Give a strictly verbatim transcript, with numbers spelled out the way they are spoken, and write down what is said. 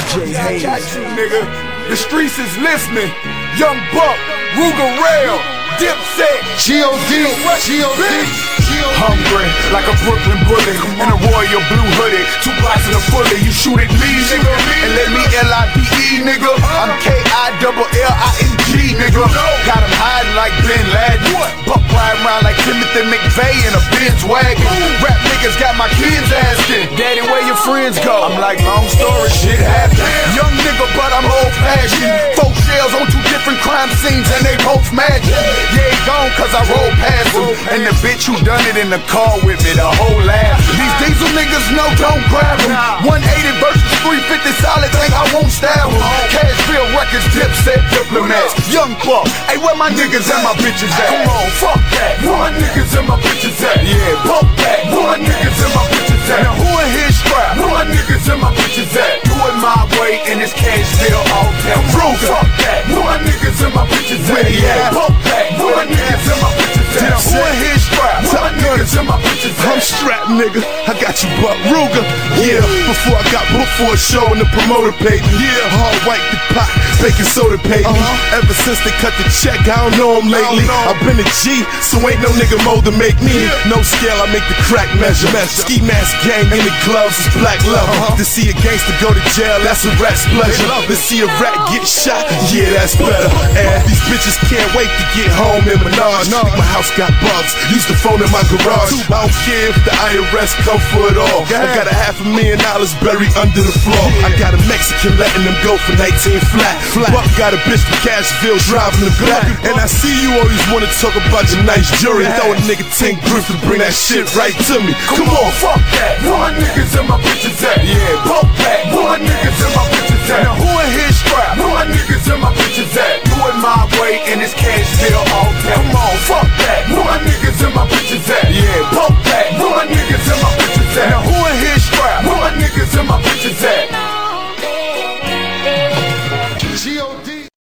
J Hayes. Got you, nigga. The streets is listening. Young Buck, Ruger Rail, Dipset, G O D, G O D. Hungry like a Brooklyn bully in a royal blue hoodie. Two blocks in a fully. You shoot at me, nigga, and let me L I P E, nigga. I'm K I double L I N G, nigga. Got him hiding like Bin Laden. Buck riding around like Timothy McVeigh in a Benz wagon. Rap niggas got my kids asking, Daddy, where your friends go? I'm like, long story, shit happened. Young nigga, but I'm old fashioned. Four shells on two different crime scenes and they both matching. Yeah, he gone cause I rolled past him. And the bitch who done it in the car with me, the whole laugh. These diesel niggas know don't grab them. one eighty versus three fifty solid, think I won't stab them. Cashville Records, Dipset, Diplomats, Young Buck. Hey, where my niggas and my bitches at? Come on, fuck that. Where my niggas and my bitches at? Yeah, bump that. Where my niggas and my bitches at? Now who in here strapped? Where my niggas and my bitches at? Do it my way and it's Cashville all down. Ruger, fuck that. Where my niggas and my bitches at? Yeah, bump that. Where my niggas and my bitches at? Now who in here strapped? Where my niggas and my bitches at? I'm strapped, nigga. I got you, Buck Ruger. Yeah, before I got booked for a show and the promoter paid me. Yeah, hard white the pot, baking soda paid me. Uh-huh. Ever since they cut the check, I don't know him lately. I've been a G, so ain't no nigga mold to make me. Yeah. No scale, I make the crack measure. measure. Ski mask gang in the gloves is black leather. Uh-huh. To see a gangster go to jail, that's a rat's pleasure. To see a rat get shot, yeah, that's better. And these bitches can't wait to get home in Menage. No. My house got bugs, used to phone in my garage. I don't care if the I R S come for it all. I got a half a million dollars buried under the floor. I got a Mexican letting them go for nineteen flat. Buck got a bitch from Cashville driving the back. And I see you always wanna talk about your nice jury. Throw a nigga ten griff to bring that shit right to me. Come on, fuck that. Where my niggas and my bitches at? Yeah, bump that. Where my niggas and my